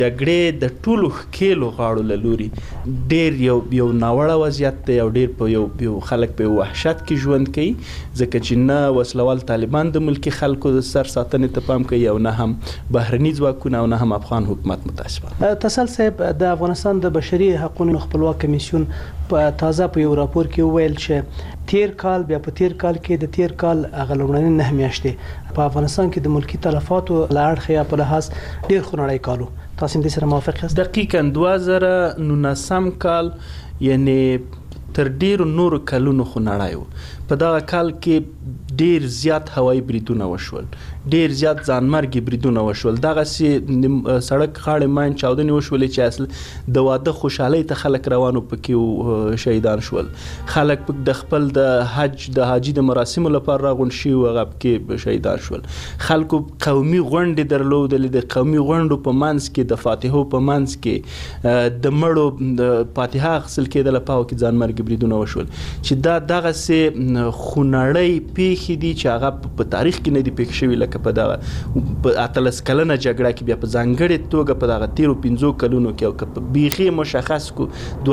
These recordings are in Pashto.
جګړې د ټولو ښکېلو غاړو له لوري ډېر یو ناوړه وضعیت دی او ډېر په یو خلک په وحشت کې ژوند کوي، ځکه چې نه وسلوال طالبان د ملکي خلکو د سر ساتنې ته پام کوي او نه هم بهرني ځواکونه او نه هم افغان حکومت متاسفانه. تسل صاحب، د افغانستان د بشري حقوقو خپلواک کمیسیون تازه په یو راپور کې وویل چې تیر کال کې د تیر کال هغه لومړنۍ 9 میاشتې په افغانستان کې د ملکي تلفاتو له اړخه یا په لحاظ ډېر خونړی کالو. تاسو هم دې سره موافق یاست؟ دقیقاً 2019 کال یعنی تر ډیرو نورو کلونو خونړی و. په دغه کال کې ډیر زیات هوایي بریدونه وشول، ډیر زیات ځانمرګي بریدونه وشول، دغسې سړک غاړې ماین چاودنې وشولې چې اصل د واده خوشحالۍ ته خلک روانو پکې شهیدان شول. خلک د خپل د حاجي د مراسمو لپاره راغونډ شوي وو، هغه پکې شهیدان شول. خلکو قومي غونډې درلودلې، د قومي غونډو په منځ کې د فاتحو په منځ کې د مړو فاتحه اخیستل کېدله، په هغو کې ځانمرګي بریدونه وشول چې دغسې خونړۍ پیښې دي چې هغه په تاریخ کې نه دي پیښ شوي، لکه په دغه 18 کلنه جګړه کې، بیا په ځانګړې توګه په دغه 13-15 کلونو کې او بیخي مشخص کو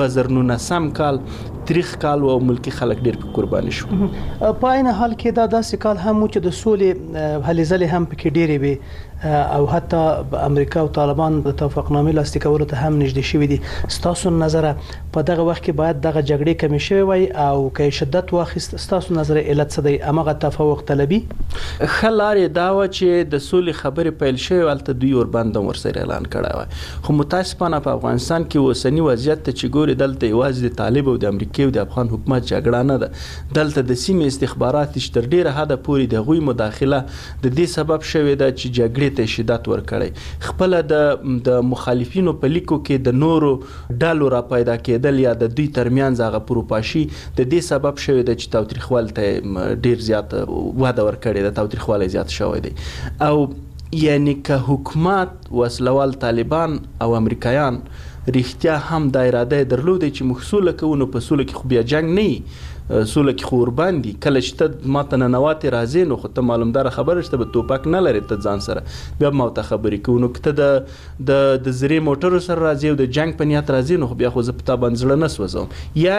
2019 کال تاریخ کال او ملکی خلک ډېر په قرباني شو. په عین حال کې دا داسې کال هم و چې د سولې هلې ځلې هم پکې ډېرې وي او حتی امریکا او طالبان د توافقنامې لاسلیک کولو ته هم نږدې شوي دي. ستاسو نظر په دغه وخت کې باید دغه جګړې کمې شوې وای او که شدت واخیست، ستاسو نظر علت څه دی؟ هماغه تفوق طلبي ښه لارې دا وه چې د سولې خبرې پیل شوې، هلته دوی وربند هم ورسره اعلان کړی وای. خو متاسفانه په افغانستان کې اوسني وضعیت ته چې ګوري، دلته یوازې د طالب او د امریکې او د افغان حکومت جګړه نه ده، دلته د سیمې استخبارات چې تر ډیره حده پورې د هغوی مداخله د دې سبب شوې ده چې جګړې ته شدت ورکړی. خپله د مخالفینو په لیکو کې د نورو ډلو را پیدا کېدل یا د دوی ترمنځ هغه پروپاشي د دې سبب شوې ده چې تاوتریخوالي ته ډیر زیات وده ورکړې ده، تاوتریخوالی زیات شوی دی. او یعنی که حکومت وسلوال طالبان او امریکایان رښتیا هم دا اراده درلودې چې موږ سوله کوو، نو په سوله کې خو بیا جنګ نه وي، سوله کې خو ورباندې کله چې ته ما ته ننواتې راځې، نو خو ته معلومداره خبره چې ته به توپک نه لرې ته ځان سره، بیا به ما ورته خبرې کوو. نو که ته د زرې موټرو سره راځې او د جنګ په نیت راځې، نو خو بیا خو زه په تا باندې زړه نه سوځوم.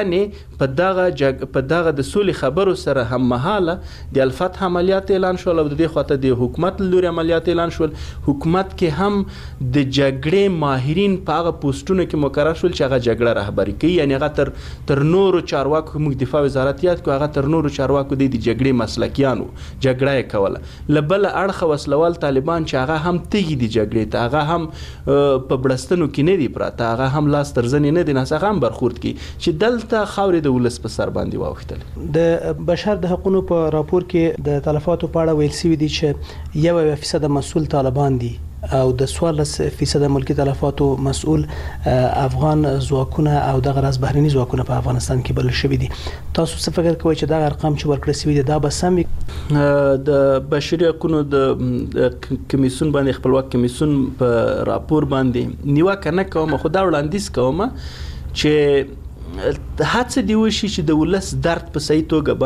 یعنې په دغه د سولې خبرو سره هم مهاله د الفتح عملیات اعلان شول او د دې خواته د حکومت له لوري عملیات اعلان شول. حکومت کې هم د جګړې ماهرین په هغه پوسټونو کې مقرر شول چې هغه جګړه رهبري کوي، یعنې هغه تر نورو چارواکو، موږ دفاع وزارت یاد کو، هغه تر نورو چارواکو د جګړې مسلکیانو جګړه یې کوله. له بله اړخه وسلوال طالبان چې هغه هم تږي دي جګړې ته، هغه هم په بړستنو کې نه دي پراته، هغه هم لاس تر زنې نه دي ناست، هغه هم برخورد کوي چې دلته خاورې د ولس په سر باندې واوښتل. د بشر د حقوقو په راپور کې د تلفاتو په اړه ویل شوي دي چې 1% مسؤل طالبان دي او د 14% ملکی تلفاتو مسؤل افغان ځواکونه او دغه راز بهرني ځواکونه په افغانستان کې بلل شوي دي. تاسو څه فکر کوئ چې دا ارقام چې ورکړل شوي دي دا به سم وي؟ د بشري حقوقو د کمیسیون باندې، خپلواک کمیسیون په راپور باندې نیوکه نه کوم، خو دا وړاندیز کوم چې هڅه دی وشي چې د ولس درد په صحیح توګه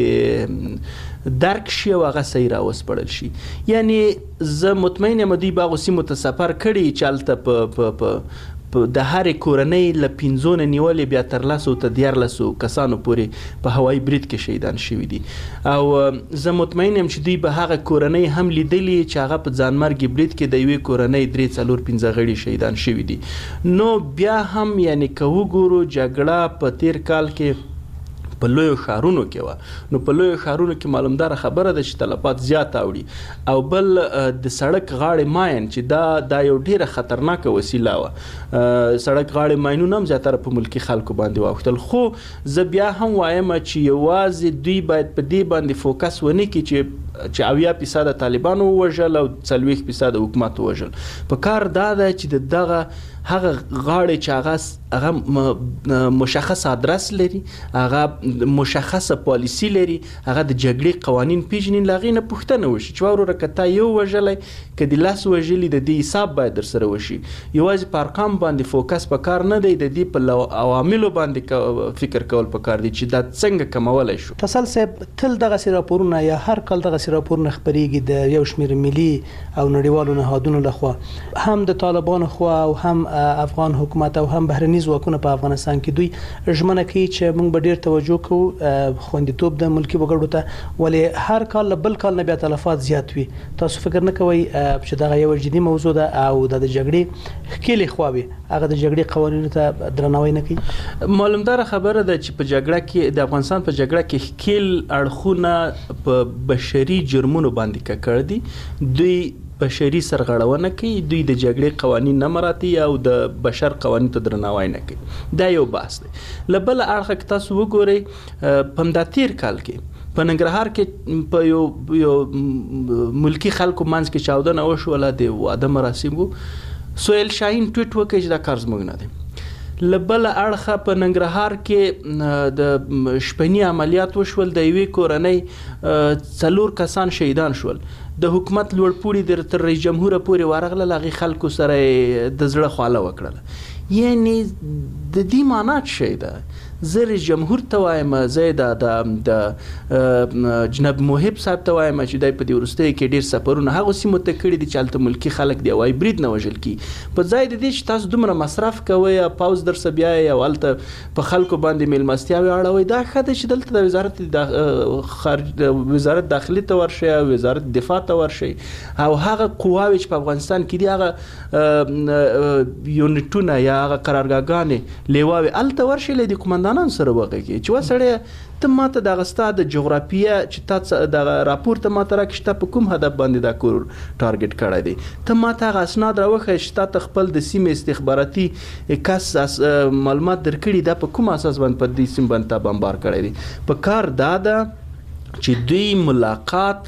باندې درک شي او هغه صحیح راوسپړل شي. یعنی زه مطمئن یم دوی به هغو سیمو ته سفر کړي چې هلته د هرې کورنۍ له 15 نه نیولې بیا تر 10 تر 14 کسانو پورې په هوایي برید کې شهیدان شوي دي. او زه مطمئن یم چې دوی به هغه کورنۍ هم لیدلې چې هغه په ځانمرګي برید کې د یوې کورنۍ 3-4-5 غړي شهیدان شوي دي. نو بیا هم یعنی که وګورو جګړه په تیر کال کې په لویو ښارونو کې وه، نو په لویو ښارونو کې معلومداره خبره ده چې تلفات زیات اوړي. او بل د سړک غاړې ماین چې دا یو ډیره خطرناکه وسیله وه، سړک غاړې ماینونه هم زیاتره په ملکي خلکو باندې واوښتل. خو زه بیا هم وایم چې یوازې دوی باید په دې باندې فوکس ونه کړي چې 80% طالبانو ووژل او 40% حکومت ووژل. په کار دا ده چې دغه هغه غاړې چې هغه مشخص ادرس لري، هغه مشخصه پالیسی لري، هغه د جګړې قوانین پیژني، له هغې نه پوښتنه وشي چې وروره که تا یو وژلی که د 10 وژلي، د دې حساب باید در سره وشي. یوازې په ارقام باندې فوکس په کار نه دی، د دې په عواملو باندې فکر کول په کار دی چې دا څنګه کمولی شو. تسل صاحب، تل دغسې راپورونه یا هر کال دغسې داسې راپورونه خپرېږي د یو شمېر ملي او نړیوالو نهادونو لخوا هم د طالبانو خوا او هم افغان حکومت او هم بهرني ځواکونه په افغانستان کې دوی ژمنه کوي چې موږ به ډېر توجه کوو خوندیتوب د ملکي وګړو ته، ولې هر کال له بل کال نه بیا تلفات زیات وي. تاسو فکر نه کوئ چې دغه یو جدي موضوع ده او د جګړې ښکېلې خواوې هغه د جګړې قوانینو ته درناوی نه کوي؟ معلومدار خبره ده چې په جګړه کې د افغانستان په جګړه کې ښکېل اړخونه په بشري جرمونو باندې ککړ دي. دوی بشري سرغړونه کوي، دوی د جګړې قوانین نه مراعتي او د بشر قوانینو ته درناوی نه کوي. دا یو بحث دی. له بل اړخه که تاسو وګورئ په همدا تیر کال کې په ننګرهار کې په یو ملکی خلکو منځ کې چاودنه وشوله، د واده مراسم وو. سهیل شاهین ټویټ وکړ چې دا کار زموږ نه دی. له بل اړخه په ننګرهار کې د شپني عملیات وشول، د یوې کورنۍ 4 کسان شهیدان شول. د حکومت لوړپوړي تر رئیس جمهور پورې ورغله، هغې خلکو سره د زړه خواله وکړله. یعنی د دې معنا څه شی ده؟ زه رئیس جمهور ته وایم، زه د جناب محب صاحب ته وایم چې دی په دې وروستیو کې ډېر سفرونه هغو سیمو ته کړي دي چې هلته ملکي خلک د هوایي برید نه وژل کیږي. په ځای د دې چې تاسو دومره مصرف کوئ او پوځ درسه بیایئ او هلته په خلکو باندې میلمستیاوې اړوئ، دا ښه ده چې دلته د وزارت داخلي ته ورشئ او وزارت دفاع ته ورشئ او هغه قواوې چې په افغانستان کې دي هغه یونټونه یا هغه قرارګاهګانې لیواوې هلته ورشئ، له دې قمندانانو سره وغږېږئ چې وسړیه ته ماته دغه ستا د جغرافیه چې تا دغه راپور ته ماته راکړې چې تا په کوم هدف باندې دا کور ټارګټ کړی دی، ته ماته هغه اسناد راوښیه چې تا ته خپل د سیمې استخباراتي کس معلومات درکړي، دا په کوم اساس باندې په دې سیمې باندې تا بمبار کړی دی. په کار دا ده چې دوی ملاقات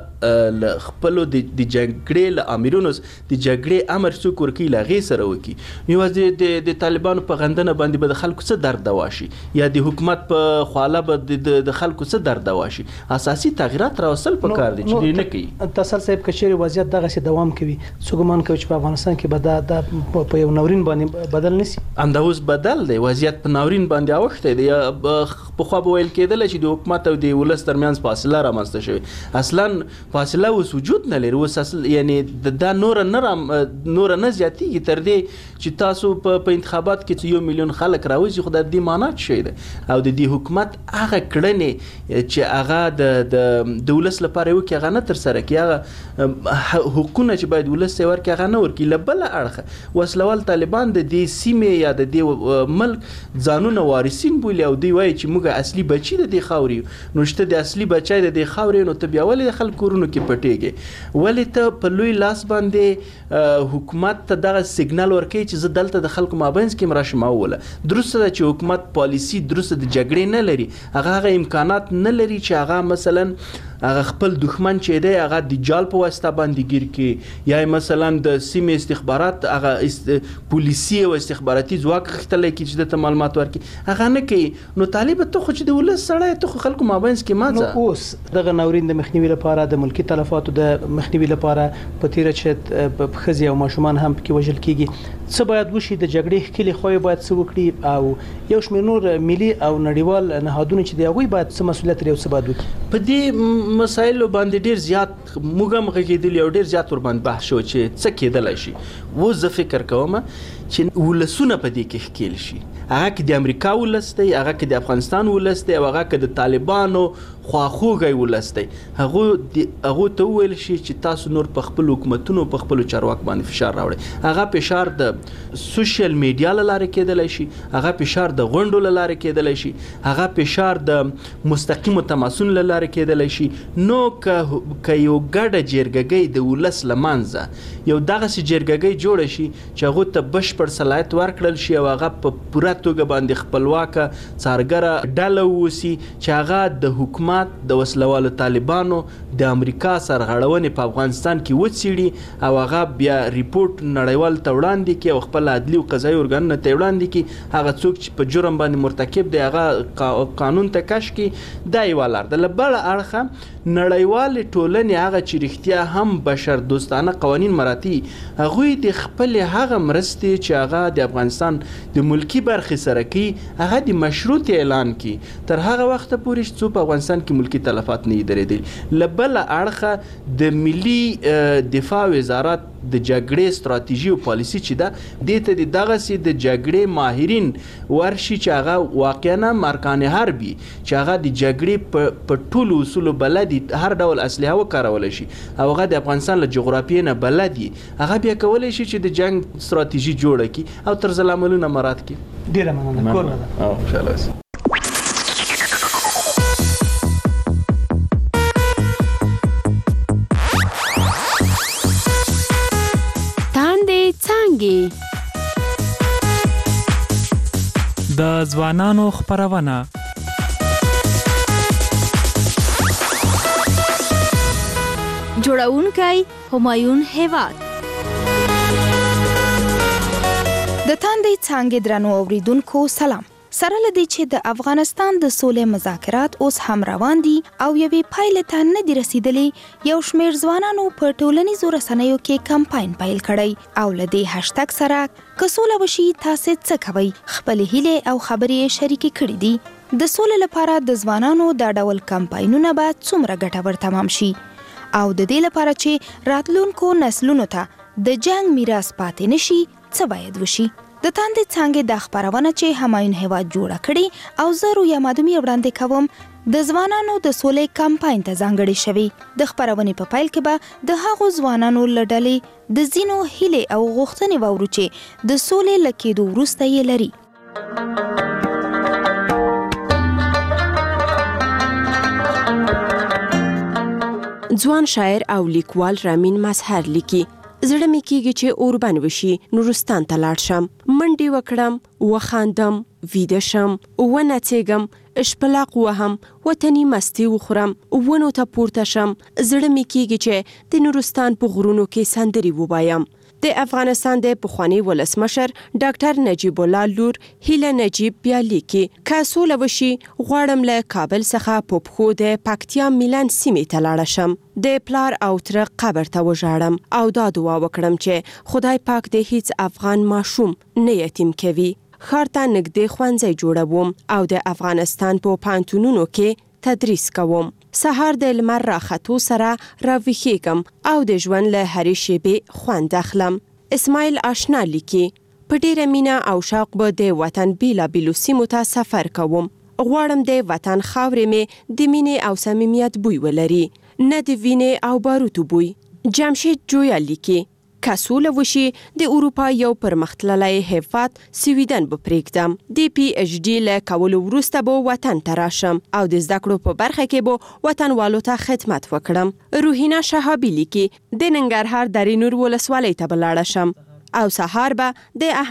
له خپلو د جګړې له آمرونو د جګړې امر څوک ورکوي له هغې سره وکړي. یوازې د طالبانو په غندنه باندې به د خلکو څه درد دوا شي یا د حکومت په خواله به د خلکو څه درد دوا شي. اساسي تغییرات راوستل پکار دي چې دوی نه کوي. تسل صاحب که چیرې وضعیت دغسې دوام کوي، څه ګمان کوي چې په افغانستان کې به دا په یو ناورین باندې بدل نه شي؟ همدا اوس بدل دی، وضعیت په ناورین باندې اوښتی دی. پخوا به ویل کېدله چې د حکومت او د ولس ترمنځ فاصله رامنځته شوې، اصلا فاصله اوس وجود نه لري. اوس یعنی دا نور نه زیاتېږي تر دې چې تاسو په انتخابات کې 1 میلیون خلک راوځي، خو د دې معنا څه شی ده؟ او د دې حکومت هغه کړنې چې هغه د ولس لپاره وکړي هغه نه ترسره کړي، هغه حقونه چې باید ولس ته ورکړي هغه نه ورکړي. له بله اړخه وسلوال طالبان د دې سیمې یا د دې ملک ځانونه وارثین بولي او دوی وایي چې موږ اصلي بچي د دې خاورې یو. نو چې ته د اصلي بچی د دې خاورې نو ته بیا ولې د خلکو کورونو کې پټېږې؟ ولې ته په لوی لاس باندې حکومت ته دغه سیګنال ورکوي چې زه دلته د خلکو مابینځ کې راشم اوله؟ درسته ده چې حکومت پالیسي درسته د جګړې نه لري، هغه امکانات نه لري چې هغه مثلا هغه خپل دښمن چې دی هغه د جال په واسطه باندې ګیر کړي یا مثلا د سیمې استخبارات هغه پولیسي او استخباراتي ځواک غښتلی کړي چې دته معلومات ورکړي، هغه نه کوي. نو طالب ته خو چې د ولس سړی ته خو خلکو مابینځ کې ماځه. نو اوس دغه ناورین د مخنیوي لپاره د ملکي تلفاتو د مخنیوي لپاره په تیره چې ښځې او ماشومان هم پکې وژل کېږي، څه باید وشي؟ د جګړې ښکلې خواوې باید څه وکړي او یو شمېر نور ملي او نړیوال نهادونه چې دی هغوی باید څه مسؤلیت لري او څه باید وکړي؟ په دې مسایلو باندې ډیر زیات موږ هم غږېدلي او ډیر زیات ورباندې بحث شو چې څه کېدلی شي. اوس زه فکر کوم چې ولسونه په دې کې ښکېل شي، هغه که د امریکا ولس دی، هغه که د افغانستان ولس دی او هغه که د طالبانو خواخوږی ولس دی، هغو ته وویل شي چې تاسو نور په خپلو حکومتونو په خپلو چارواکو باندې فشار راوړئ. هغه فشار د سوشل میډیا له لارې کېدلی شي، هغه فشار د غونډو له لارې کېدلی شي، هغه فشار د مستقیمو تماسونو له لارې کېدلی شي. نو که یو ګډه جرګګۍ د ولس له منځه یو دغسې جرګګۍ جوړه شي چې هغو ته بشپړ صلاحیت ورکړل شي او هغه په پوره توګه باندې خپلواکه څارګره ډله واوسي چې هغه د حکومت د وسلوالو طالبانو د امریکا سرغړونې په افغانستان کې وڅېړي او هغه بیا ریپورټ نړیوال ته وړاندې کړي او خپل عدلي او قضایي ارګانونو ته وړاندې کړي. هغه څوک چې په جرم باندې مرتکب دی هغه قانون ته کش کړي. دا یوه لار ده. له بله اړخه نړیوالې ټولنې هغه چې رښتیا هم بشر دوستانه قوانین مراعتي، هغوی د خپلې هغه مرستې چې هغه د افغانستان د ملکي برخې سره کوي هغه د مشروط اعلان کړي تر هغه وخته پورې چې څو په افغانستان افغانستان کې ملکی تلفات نه درېدل. لبل اړخه د ملي دفاع وزارت د جګړې ستراتیژي او پالیسی چې ده دته د دغه سي د جګړې ماهرین ورشي چې هغه واقعا مرکان حربي چې هغه د جګړې په ټولو اصول بلدي هر ډول اسلحه وکارول شي او هغه د افغانستان له جغرافیې نه بلدي هغه بیا کولای شي چې د جنگ ستراتیژي جوړه کی او طرز العملونه مراد کی. ډیره مننه کور ده او ان شاء الله. د ځوانانو خپرونه جوړونکی همایون هیواد. د تاندې څانګې درنو اوریدونکو سلام. سره لدی چې د افغانستان د سولې مذاکرات اوس هم روان دي او یوې پایلې ته نه دي رسیدلې، یو شمېر ځوانانو په ټولنیزو رسنیو کې کمپاین پیل کړی او له دې هشتګ سره که سوله وشي تاسې څه کوئ، خپلې هیلې او خبرې شریکې کړي دي. د سولې لپاره د ځوانانو دا ډول کمپاینونه به څومره ګټور تمام شي او د دې لپاره چې راتلونکو نسلونو ته د جنگ میراث پاتې نشي څه باید وشي؟ د تاندې څانګې د خپرونه چې همایون هیواد جوړه کړي او زه رویا مادومي وړاندې کوم د ځوانانو د سولې کمپاین ته ځانګړې شوي. د خپرونې په پیل کې به د هغو ځوانانو له ډلې د ځینو هیلې او غوښتنې واورو چې د سولې له کېدو وروسته یې لري. ځوان شاعر او لیکوال رامین مظهر لیکي زړه مې کېږي چې اوربن وشي نورستان ته لاړ شم، منډې وکړم، وخاندم، ویده شم، ونڅېږم، اشپلاق وهم، وطني مستي وخورم، ونو ته پورته شم. زړه مې کېږي چې د نورستان په غرونو کې سندرې ووایم. د افغانستان د پخوانی ولسمشر ډاکټر نجیب الله لور هیله نجیب بیا لیکي که سوله وشي غواړم له کابل څخه په پښو د پکتیا میلان سیمې ته لاړه شم، د پلار او تره قبر ته وژاړم او دا دعا وکړم چې خدای پاک د هیڅ افغان ماشوم نه یتیم کوي. ښار ته نږدې ښوونځی جوړوم او د افغانستان په پوهنتونونو کې تدریس کوم. سهار د لمر راختو سره راویښېږم او د ژوند له هرې شیبې خوند اخلم. اسماعیل آشنا لیکي په ډېره مینه او شوق به د وطن بیلابیلو سیمو ته سفر کوم. غواړم د وطن خاورې مې د مینې او صمیمیت بوی ولري، نه د وینې او باروتو بوی. جمشید جویا لیکي که سوله وشي د اروپا یو پرمختللی هیواد سویډن به پرېږدم. د پی ایچ ډي له کولو وروسته به وطن ته راشم او د زده کړو په برخه کې به وطنوالو ته خدمت وکړم. روحینا شهابي لیکي د ننګرهار درې نور ولسوالۍ ته به لاړه شم او سهار به د